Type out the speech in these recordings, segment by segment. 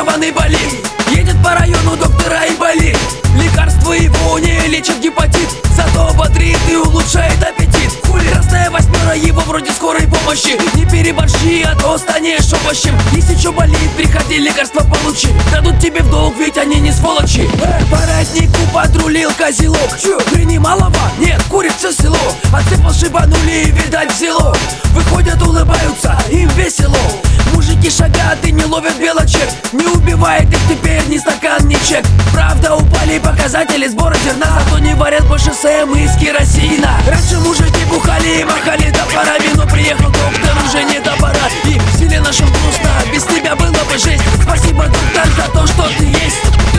инфицированный болит. Едет по району доктора и болит. Лекарства его не лечат гепатит, зато бодрит и улучшает аппетит. Хули красная восьмера его вроде скорой помощи. Не переборщи, а то станешь овощем. Если чё болит, приходи, лекарства получи. Дадут тебе в долг, ведь они не сволочи. По роднику подрулил козелок. Чё, принималова? Нет, курит все село. Отцепал шибанули и, видать, взяло. Выходят, улыбаются, им весело. Мужики шагат и не ловят белочек. Не убивает их теперь ни стакан, ни чек. Правда, упали показатели сбора зерна, зато не варят больше СМ из керосина. Раньше мужики бухали и махали топорами, но приехал доктор, уже не топора. И в селе нашем грустно, без тебя было бы жесть. Спасибо, доктор, за то, что ты есть.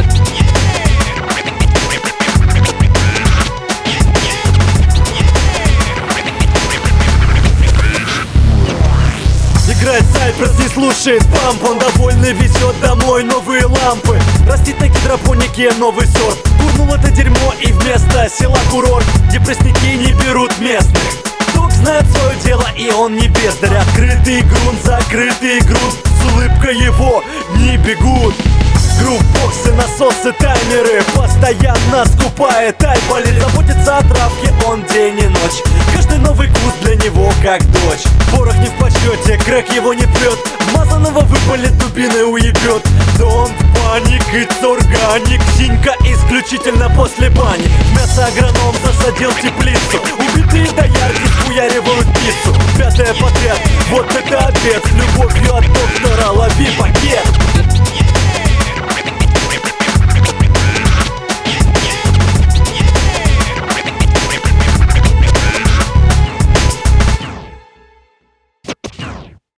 Играет Сайпрос, не слушает памп. Он довольный, везет домой новые лампы. Растит на гидропонике новый сорт. Бурнул это дерьмо и вместо села курорт, где пресники не берут местных. Док знает свое дело и он не бездарь. Открытый грунт, закрытый грунт, с улыбкой его не бегут. Грувбоксы, насосы, таймеры, постоянно скупает альболит. Заботится о травке он день и ночь. Каждый новый куст для него как дочь. Порох не в почете, крэк его не прет. Мазаного выпалит, дубиной уебет. Don't panic, it's organic. Синька исключительно после бани. Мясо агроном засадил теплицу. Убитые доярки схуяривают пиццу. Пятое подряд, вот это обед. С любовью от доктора